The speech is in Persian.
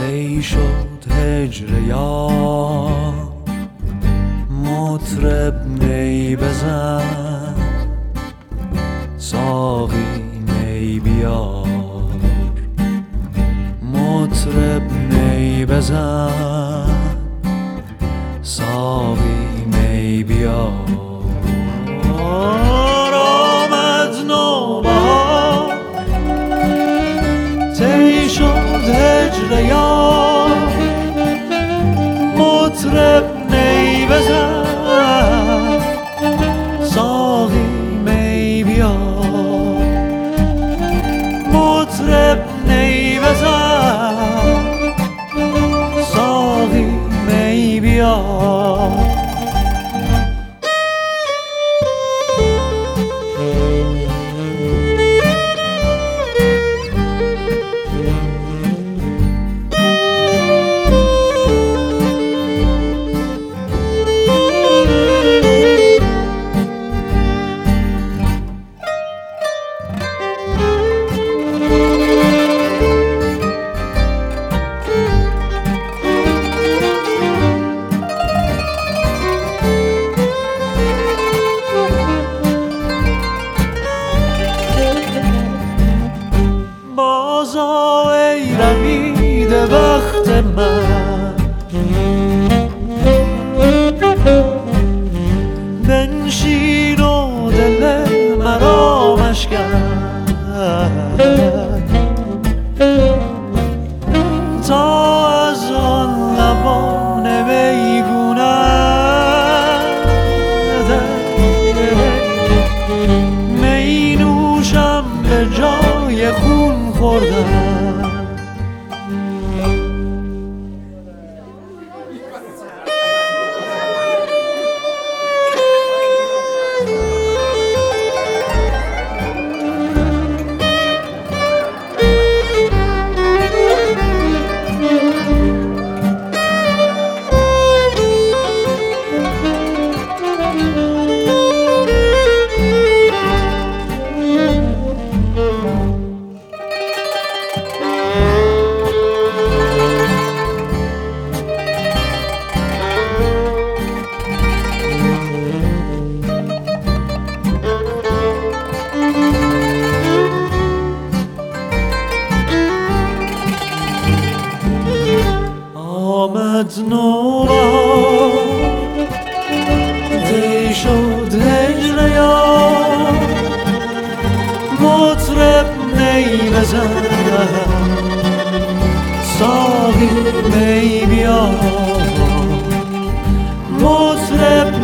طی شد هجر یار، مطرب می بزن، ساقی می بیار، مطرب می بزن، ساقی می بیار. آمد نوبهار، طی شد هجر یار، مطرب می بزن، ساقی می بیار، مطرب می بزن، ساقی می بیار. بازا ای رمیده وقت من، بنشین و دل مرا مشکن، تا از آن لبان میگونت می نوشم به جای خون خوردن. آمد نوبهار، طی شد هجر یار، مطرب می بزن، ساقی می بیار، مطرب